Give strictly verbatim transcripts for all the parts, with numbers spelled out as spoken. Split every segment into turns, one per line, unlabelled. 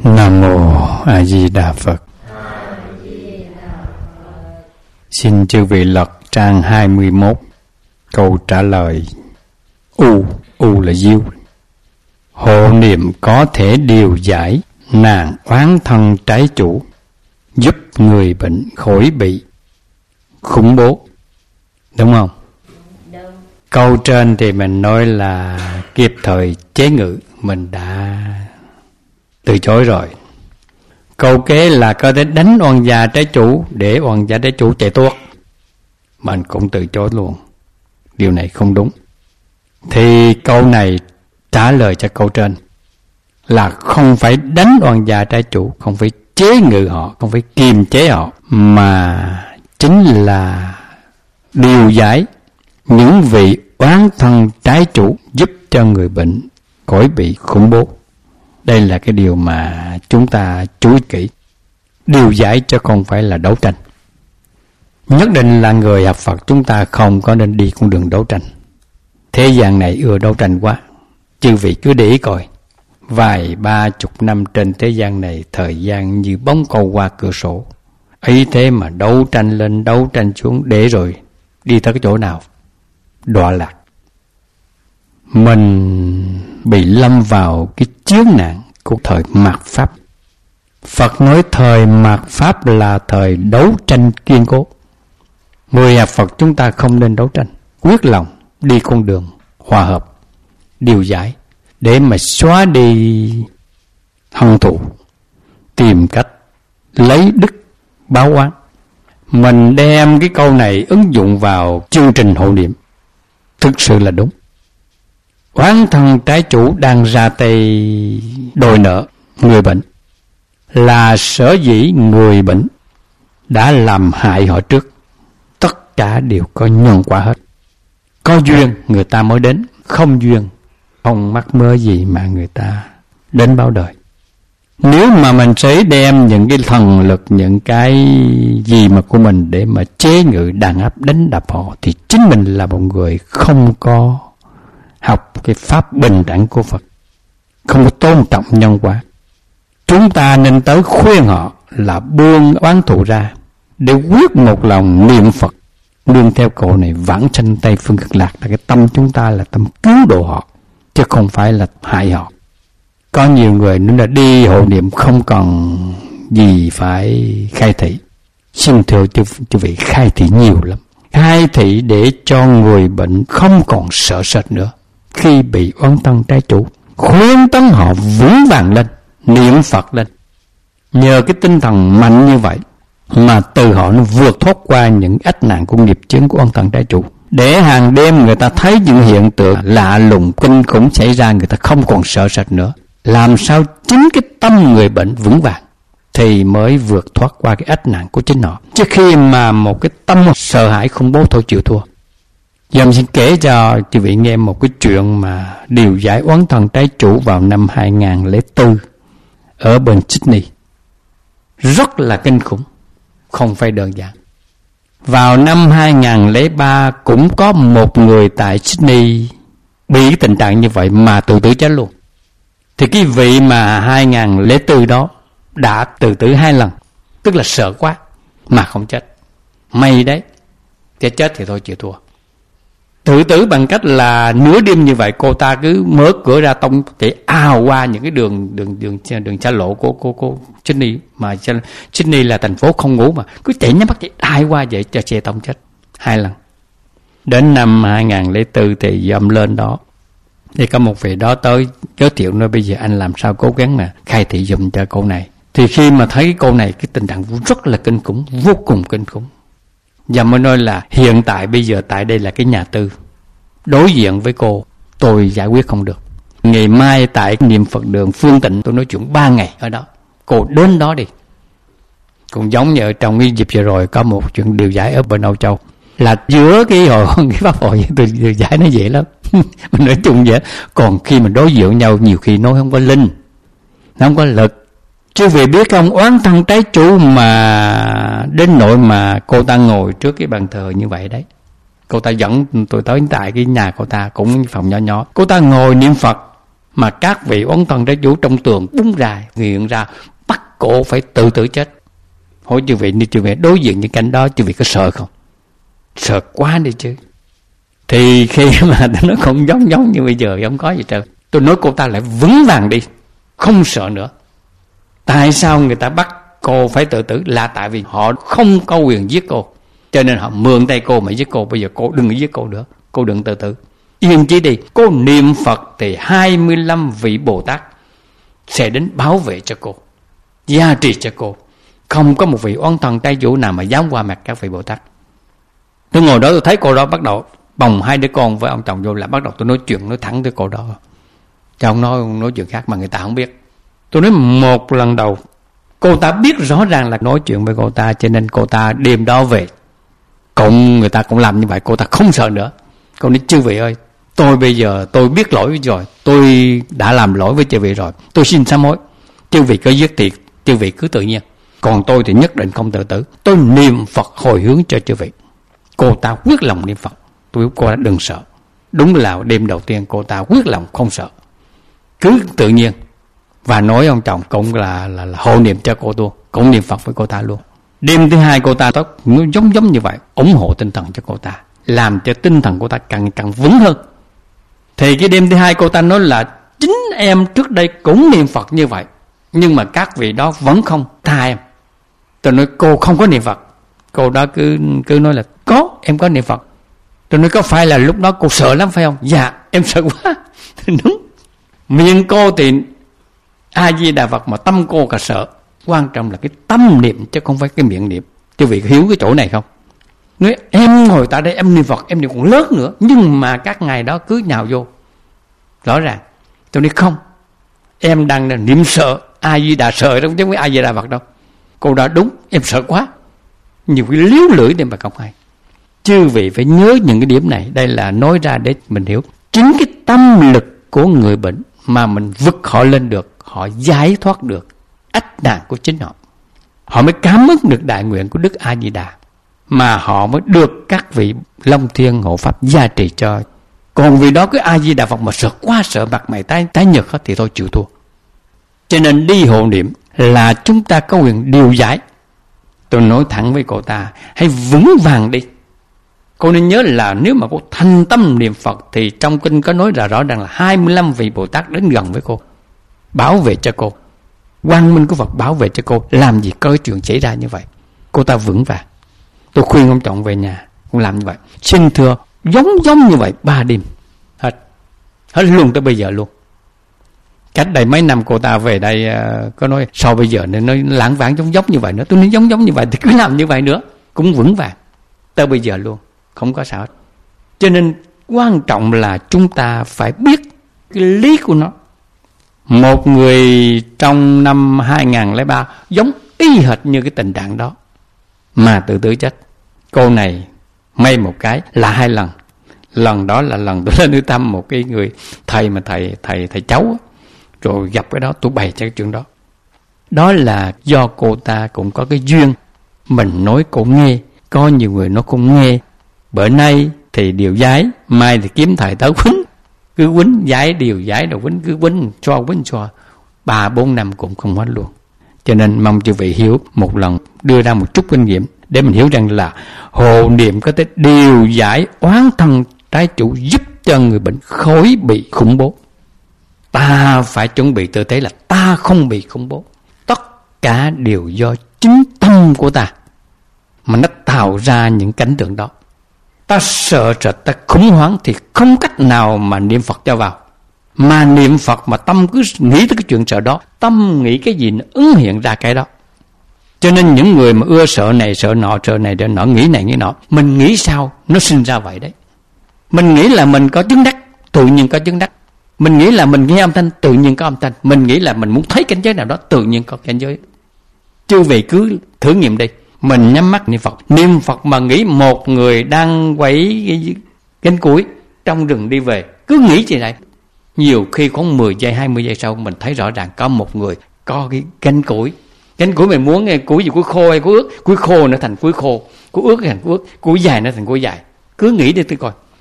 Nam Mô A Di Đà Phật. Xin chư vị lật trang hai mươi mốt, câu trả lời. U, U là diêu. Hộ niệm có thể điều giải nạn oán thân trái chủ, giúp người bệnh khỏi bị khủng bố. Đúng không? Đúng. Câu trên thì mình nói là kịp thời chế ngự, mình đã từ chối rồi. Câu kế là có thể đánh oan gia trái chủ để oan gia trái chủ chạy tuốt, mình cũng từ chối luôn. Điều này không đúng. Thì câu này trả lời cho câu trên là không phải đánh oan gia trái chủ, không phải chế ngự họ, không phải kiềm chế họ, mà chính là điều giải những vị oán thân trái chủ, giúp cho người bệnh khỏi bị khủng bố. Đây là cái điều mà chúng ta chú ý kỹ. Điều giải chứ không phải là đấu tranh. Nhất định là người học Phật chúng ta không có nên đi con đường đấu tranh. Thế gian này ưa đấu tranh quá. Chư vị cứ để ý coi, vài ba chục năm trên thế gian này, thời gian như bóng câu qua cửa sổ. Ấy thế mà đấu tranh lên đấu tranh xuống, để rồi đi tới cái chỗ nào? Đọa lạc. Mình bị lâm vào cái chướng nạn của thời mạt Pháp. Phật nói thời mạt Pháp là thời đấu tranh kiên cố. Người học Phật chúng ta không nên đấu tranh, quyết lòng đi con đường hòa hợp, điều giải để mà xóa đi hận thù, tìm cách lấy đức báo oán. Mình đem cái câu này ứng dụng vào chương trình hộ niệm, thực sự là đúng. Oán thân trái chủ đang ra tay đòi nợ người bệnh, là sở dĩ người bệnh đã làm hại họ trước. Tất cả đều có nhân quả hết. Có duyên người ta mới đến, không duyên không mắc mơ gì mà người ta đến báo đời. Nếu mà mình sẽ đem những cái thần lực, những cái gì mà của mình để mà chế ngự, đàn áp, đánh đập họ, thì chính mình là một người không có học cái pháp bình đẳng của Phật, không có tôn trọng nhân quả. Chúng ta nên tới khuyên họ là buông oán thù ra, để quyết một lòng niệm Phật, nương theo câu này vãng sanh Tây Phương Cực Lạc. Là cái tâm chúng ta là tâm cứu độ họ, chứ không phải là hại họ. Có nhiều người nên là đi hộ niệm không cần gì phải khai thị. Xin thưa chư, chư vị, khai thị nhiều lắm. Khai thị để cho người bệnh không còn sợ sệt nữa khi bị oán thân trái chủ, khuyến tấn họ vững vàng lên, niệm Phật lên. Nhờ cái tinh thần mạnh như vậy mà từ họ nó vượt thoát qua những ách nạn của nghiệp chướng của oán thân trái chủ. Để hàng đêm người ta thấy những hiện tượng lạ lùng kinh khủng xảy ra, người ta không còn sợ sệt nữa. Làm sao chính cái tâm người bệnh vững vàng thì mới vượt thoát qua cái ách nạn của chính họ. Chứ khi mà một cái tâm sợ hãi khủng bố thôi chịu thua. Giờ mình xin kể cho quý vị nghe một cái chuyện mà điều giải oán thân trái chủ vào năm hai không không bốn ở bên Sydney. Rất là kinh khủng, không phải đơn giản. Vào năm hai không không ba cũng có một người tại Sydney bị cái tình trạng như vậy mà tự tử chết luôn. Thì cái vị mà hai không không bốn đó đã tự tử hai lần, tức là sợ quá mà không chết. May đấy, chết chết thì thôi chịu thua. Tự tử bằng cách là nửa đêm như vậy, cô ta cứ mở cửa ra tông chạy ào qua những cái đường đường đường đường xa lộ của của của Sydney, mà Sydney là thành phố không ngủ mà cứ chạy nhắm mắt chạy ai qua vậy cho xe tông chết hai lần. Đến năm hai không không bốn thì dòm lên đó thì có một vị đó tới giới thiệu nói bây giờ anh làm sao cố gắng mà khai thị dùm cho cô này. Thì khi mà thấy cái cô này cái tình trạng rất là kinh khủng, vô cùng kinh khủng. Và mới nói là hiện tại bây giờ tại đây là cái nhà tư, đối diện với cô tôi giải quyết không được. Ngày mai tại niệm Phật đường Phương Tịnh tôi nói chuyện ba ngày ở đó, cô đến đó đi. Cũng giống như trong cái dịp vừa rồi có một chuyện điều giải ở bên Âu Châu, là giữa cái hội cái pháp hội tôi điều giải nó dễ lắm. Mình nói chung vậy. Còn khi mình đối diện nhau nhiều khi nói không có linh, nó không có lực. Chứ vì biết không, oán thân trái chủ mà đến nỗi mà cô ta ngồi trước cái bàn thờ như vậy đấy. Cô ta dẫn tôi tới tại cái nhà cô ta, cũng phòng nhỏ nhỏ. Cô ta ngồi niệm Phật, mà các vị oán thân trái chủ trong tường búng ra hiện ra bắt cổ phải tự tử chết. Hỏi chư vị, nếu chư vị đối diện những cảnh đó, chư vị có sợ không? Sợ quá đi chứ. Thì khi mà tôi nói không giống giống như bây giờ không có gì trơn, tôi nói cô ta lại vững vàng đi, không sợ nữa. Tại sao người ta bắt cô phải tự tử? Là tại vì họ không có quyền giết cô, cho nên họ mượn tay cô mà giết cô. Bây giờ cô đừng giết cô nữa, cô đừng tự tử, yên chí đi. Cô niệm Phật thì hai mươi lăm vị Bồ Tát sẽ đến bảo vệ cho cô, gia trì cho cô. Không có một vị oán thần trái chủ nào mà dám qua mặt các vị Bồ Tát. Tôi ngồi đó tôi thấy cô đó bắt đầu bồng hai đứa con với ông chồng vô, là bắt đầu tôi nói chuyện nói thẳng với cô đó, chứ không nói nói chuyện khác mà người ta không biết. Tôi nói một lần đầu cô ta biết rõ ràng là nói chuyện với cô ta, cho nên cô ta đêm đó về cũng người ta cũng làm như vậy, cô ta không sợ nữa. Cô nói chư vị ơi, tôi bây giờ tôi biết lỗi rồi, tôi đã làm lỗi với chư vị rồi, tôi xin sám hối. Chư vị có giết thì chư vị cứ tự nhiên, còn tôi thì nhất định không tự tử. Tôi niệm Phật hồi hướng cho chư vị. Cô ta quyết lòng niệm Phật. Tôi bảo cô đã đừng sợ. Đúng là đêm đầu tiên cô ta quyết lòng không sợ, cứ tự nhiên. Và nói ông chồng cũng là, là, là hộ niệm cho cô luôn, cũng niệm Phật với cô ta luôn. Đêm thứ hai cô ta tốt giống giống như vậy, ủng hộ tinh thần cho cô ta, làm cho tinh thần cô ta càng càng vững hơn. Thì cái đêm thứ hai cô ta nói là chính em trước đây cũng niệm Phật như vậy, nhưng mà các vị đó vẫn không tha em. Tôi nói cô không có niệm Phật. Cô đó cứ cứ nói là có, em có niệm Phật. Tôi nói có phải là lúc đó cô sợ lắm phải không? Dạ em sợ quá. Đúng, miệng cô thì A Di Đà Phật mà tâm cô cả sợ. Quan trọng là cái tâm niệm chứ không phải cái miệng niệm. Quý vị hiểu cái chỗ này không? Nói em ngồi tại đây em niệm Phật, em niệm còn lớn nữa, nhưng mà các ngài đó cứ nhào vô. Rõ ràng. Tôi nói không, em đang là niệm sợ, A Di Đà sợ đâu chứ không phải A Di Đà Phật đâu. Cô đã đúng, em sợ quá. Nhiều cái liếu lưỡi để mà không hay. Chư vị phải nhớ những cái điểm này. Đây là nói ra để mình hiểu. Chính cái tâm lực của người bệnh mà mình vực họ lên được, họ giải thoát được ách nạn của chính họ, họ mới cảm ứng được đại nguyện của Đức A Di Đà, mà họ mới được các vị Long Thiên hộ pháp gia trì cho. Còn vì đó cái A Di Đà Phật mà sợ quá, sợ mặt mày tái tái nhật hết thì thôi chịu thua. Cho nên đi hộ niệm là chúng ta có quyền điều giải. Tôi nói thẳng với cô ta, hãy vững vàng đi. Cô nên nhớ là nếu mà cô thành tâm niệm Phật thì trong kinh có nói là rõ ràng là hai mươi lăm vị Bồ Tát đến gần với cô, bảo vệ cho cô. Quang minh của Phật bảo vệ cho cô. Làm gì có cái chuyện xảy ra như vậy. Cô ta vững vàng. Tôi khuyên ông chồng về nhà cũng làm như vậy. Xin thưa, giống giống như vậy ba đêm hết, hết luôn tới bây giờ luôn. Cách đây mấy năm cô ta về đây uh, có nói sau bây giờ nên nói lãng vãng giống giống như vậy nữa. Tôi nói giống giống như vậy thì cứ làm như vậy nữa, cũng vững vàng tới bây giờ luôn, không có sao hết. Cho nên quan trọng là chúng ta phải biết cái lý của nó. Một người trong năm hai không không ba giống y hệt như cái tình trạng đó mà tự tử chết. Cô này may một cái là hai lần. Lần đó là lần tôi lên đi thăm một cái người thầy mà thầy thầy thầy cháu, rồi gặp cái đó tôi bày cho cái chuyện đó. Đó là do cô ta cũng có cái duyên, mình nói cô nghe, có nhiều người nó không nghe. Bữa nay thì điều giải, mai thì kiếm thầy tới quýnh, cứ quýnh giải điều giải rồi quýnh cứ quýnh cho quýnh cho ba bốn năm cũng không hết luôn. Cho nên mong chư vị hiểu một lần, đưa ra một chút kinh nghiệm để mình hiểu rằng là hộ niệm có thể điều giải oán thân trái chủ, giúp cho người bệnh khỏi bị khủng bố. Ta phải chuẩn bị tư thế là ta không bị khủng bố. Tất cả đều do chính tâm của ta mà nó tạo ra những cảnh tượng đó. Ta sợ sệt, ta khủng hoảng thì không cách nào mà niệm Phật cho vào. Mà niệm Phật mà tâm cứ nghĩ tới cái chuyện sợ đó, tâm nghĩ cái gì nó ứng hiện ra cái đó. Cho nên những người mà ưa sợ này sợ nọ, sợ này sợ nọ, nghĩ này nghĩ nọ, mình nghĩ sao nó sinh ra vậy đấy. Mình nghĩ là mình có chứng đắc, tự nhiên có chứng đắc. Mình nghĩ là mình nghe âm thanh, tự nhiên có âm thanh. Mình nghĩ là mình muốn thấy cảnh giới nào đó, tự nhiên có cảnh giới. Chư vị cứ thử nghiệm đi. Mình nhắm mắt niệm Phật, niệm Phật mà nghĩ một người đang quẩy cánh củi trong rừng đi về, cứ nghĩ gì này. Nhiều khi khoảng mười giây, hai mươi giây sau mình thấy rõ ràng có một người có cái cánh củi. Cánh củi mình muốn nghe củi gì, củi khô hay củi ướt, củi khô nó thành củi khô, củi ướt thành củi ướt, củi dài nó thành củi dài. Cứ nghĩ đi tôi coi.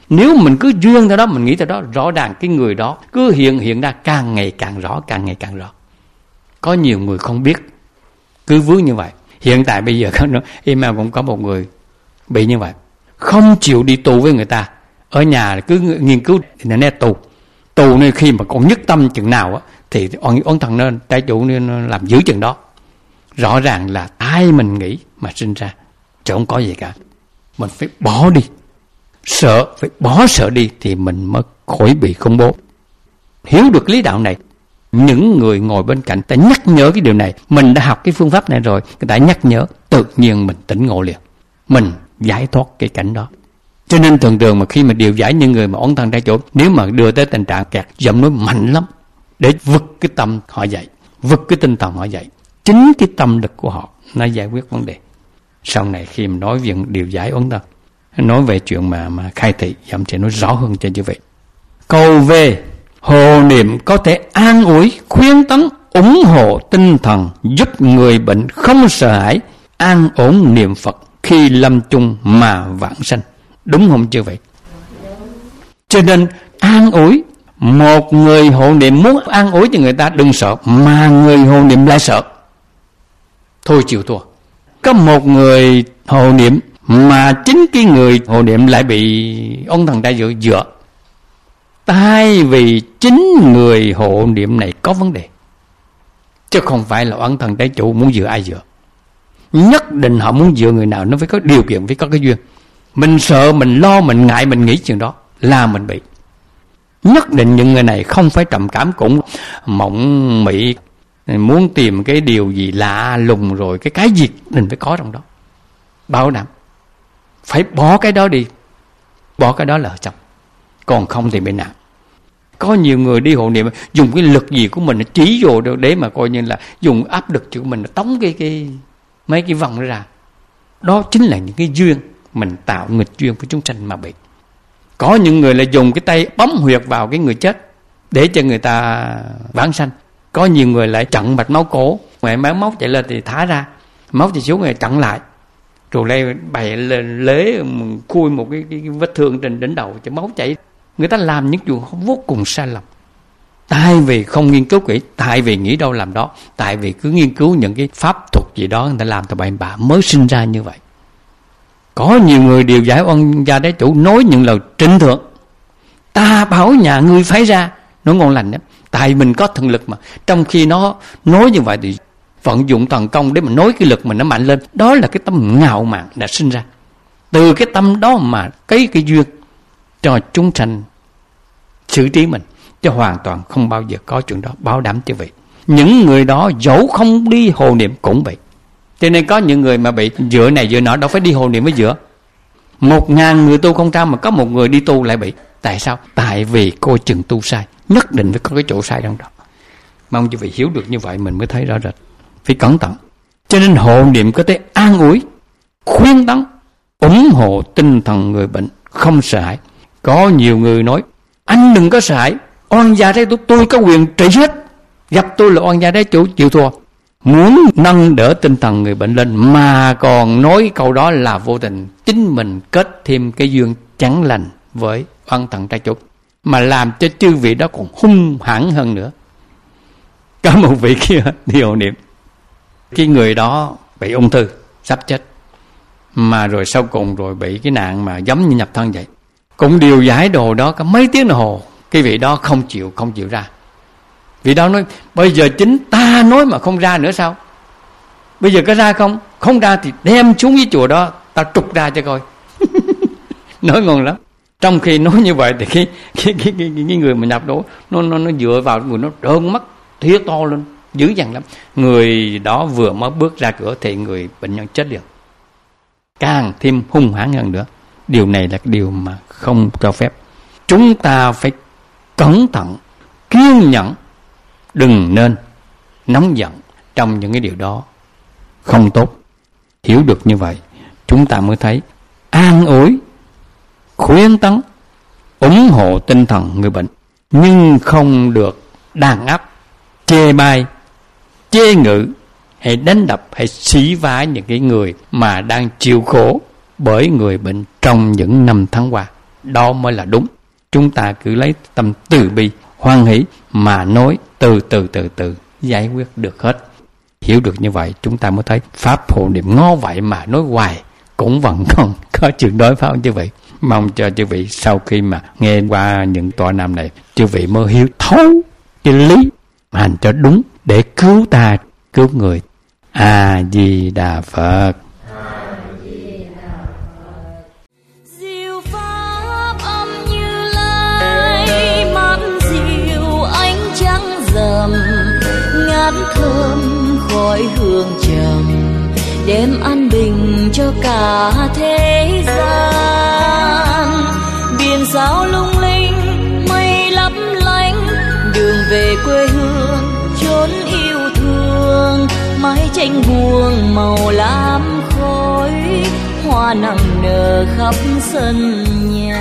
Nếu mình cứ duyên theo đó, mình nghĩ theo đó, rõ ràng cái người đó cứ hiện hiện ra càng ngày càng rõ, càng ngày càng rõ. Có nhiều người không biết, cứ vướng như vậy. Hiện tại bây giờ email cũng có một người bị như vậy, không chịu đi tu với người ta, ở nhà cứ nghiên cứu internet tu. Tu nên khi mà còn nhất tâm chừng nào á, thì oán, oán thần nên trái chủ nên làm giữ chừng đó. Rõ ràng là ai mình nghĩ mà sinh ra, chứ không có gì cả. Mình phải bỏ đi, sợ, phải bỏ sợ đi thì mình mới khỏi bị khủng bố. Hiểu được lý đạo này, những người ngồi bên cạnh ta nhắc nhở cái điều này. Mình đã học cái phương pháp này rồi, người ta nhắc nhở, tự nhiên mình tỉnh ngộ liền, mình giải thoát cái cảnh đó. Cho nên thường thường mà khi mà điều giải những người mà oán thần trái chủ, nếu mà đưa tới tình trạng kẹt, giọng nói mạnh lắm để vực cái tâm họ dậy, vực cái tinh thần họ dậy. Chính cái tâm lực của họ nó giải quyết vấn đề. Sau này khi mà nói về điều giải oán thần, nói về chuyện mà mà khai thị, dòng sẽ nói rõ hơn cho như vậy. Câu về hộ niệm có thể an ủi, khuyến tấn, ủng hộ tinh thần, giúp người bệnh không sợ hãi, an ổn niệm Phật khi lâm chung mà vãng sanh. Đúng không chứ vậy? Cho nên an ủi, một người hộ niệm muốn an ủi cho người ta đừng sợ, mà người hộ niệm lại sợ, thôi chịu thua. Có một người hộ niệm mà chính cái người hộ niệm lại bị oán thần trái chủ dựa. Tại vì chính người hộ niệm này có vấn đề, chứ không phải là oán thần trái chủ muốn dựa ai dựa. Nhất định họ muốn dựa người nào nó phải có điều kiện, phải có cái duyên. Mình sợ, mình lo, mình ngại, mình nghĩ chuyện đó là mình bị. Nhất định những người này không phải trầm cảm, cũng mộng mị, muốn tìm cái điều gì lạ lùng, rồi cái cái gì mình phải có trong đó. Bảo đảm phải bỏ cái đó đi, bỏ cái đó là xong, còn không thì bị nặng. Có nhiều người đi hộ niệm dùng cái lực gì của mình chỉ vô để mà coi như là dùng áp lực của mình tống cái cái mấy cái vòng ra. Đó chính là những cái duyên mình tạo nghịch duyên của chúng sanh mà bị. Có những người là dùng cái tay bấm huyệt vào cái người chết để cho người ta vãng sanh. Có nhiều người lại chặn mạch máu cổ, mẹ máu máu chạy lên thì thả ra, máu chạy xuống rồi chặn lại, rồi đây bày lên lế khui một cái, cái, cái vết thương trên đỉnh đầu cho máu chảy. Người ta làm những chuyện vô cùng sai lầm, tại vì không nghiên cứu kỹ, tại vì nghĩ đâu làm đó, tại vì cứ nghiên cứu những cái pháp thuật gì đó người ta làm từ bậy bạ mới sinh ra như vậy. Có nhiều người điều giải oan gia trái chủ nói những lời trinh thượng, ta bảo nhà ngươi phái ra, nó ngon lành lắm, tại mình có thần lực mà. Trong khi nó nói như vậy thì vận dụng thần công để mà nói cái lực mình nó mạnh lên. Đó là cái tâm ngạo mạn đã sinh ra. Từ cái tâm đó mà cái cái duyên cho chúng sanh xử trí mình, chứ hoàn toàn không bao giờ có chuyện đó, bảo đảm như vậy. Những người đó dẫu không đi hộ niệm cũng bị. Cho nên có những người mà bị dựa này dựa nọ, đâu phải đi hộ niệm mới dựa. Một ngàn người tu không trăm mà có một người đi tu lại bị. Tại sao? Tại vì coi chừng tu sai. Nhất định phải có cái chỗ sai trong đó. Mong quý vị hiểu được như vậy mình mới thấy rõ rệt. Phải cẩn thận. Cho nên hộ niệm có thể an ủi, khuyên tấn, ủng hộ tinh thần người bệnh không sợ hãi. Có nhiều người nói anh đừng có sợ hãi, oan gia trái chủ tôi có quyền trị hết, gặp tôi là oan gia trái chủ chịu thua. Muốn nâng đỡ tinh thần người bệnh lên mà còn nói câu đó là vô tình, chính mình kết thêm cái duyên chẳng lành với oan thần trái chủ, mà làm cho chư vị đó còn hung hãn hơn nữa. Có một vị kia đi hộ niệm, cái người đó bị ung thư sắp chết, mà rồi sau cùng rồi bị cái nạn mà giống như nhập thân vậy. Cũng điều giải đồ đó có mấy tiếng đồng hồ, cái vị đó không chịu không chịu ra. Vị đó nói bây giờ chính ta nói mà không ra nữa sao? Bây giờ có ra không? Không ra thì đem xuống cái chùa đó, ta trục ra cho coi. Nói ngon lắm. Trong khi nói như vậy thì cái cái cái, cái, cái người mà nhập đó nó nó nó dựa vào người, nó trợn mắt thía to lên dữ dằn lắm. Người đó vừa mới bước ra cửa thì người bệnh nhân chết liền, càng thêm hung hãn hơn nữa. Điều này là điều mà không cho phép. Chúng ta phải cẩn thận, kiên nhẫn, đừng nên nóng giận trong những cái điều đó không tốt. Hiểu được như vậy, chúng ta mới thấy an ủi, khuyến tấn, ủng hộ tinh thần người bệnh, nhưng không được đàn áp, chê bai, chê ngự, hay đánh đập, hay xỉ vả những cái người mà đang chịu khổ bởi người bệnh trong những năm tháng qua. đó mới là đúng. Chúng ta cứ lấy tâm từ bi, hoan hỷ mà nói, từ từ từ từ giải quyết được hết. Hiểu được như vậy chúng ta mới thấy pháp hộ niệm ngó vậy mà nói hoài cũng vẫn còn có chuyện đối, phải không chư vị? Mong cho chư vị sau khi mà nghe qua những tọa nam này, chư vị mới hiểu thấu cái lý, hành cho đúng để cứu ta, cứu người. A Di Đà Phật.
Diệu pháp âm Như Lai, mát dịu ánh trắng rằm, ngát thơm khói hương trầm, đem an bình cho cả thế gian. Biển sao lung linh, mây lấp lánh, đường về quê hương chốn yêu thương. Mái tranh buông màu lam khói, hoa nặng nở khắp sân nhà.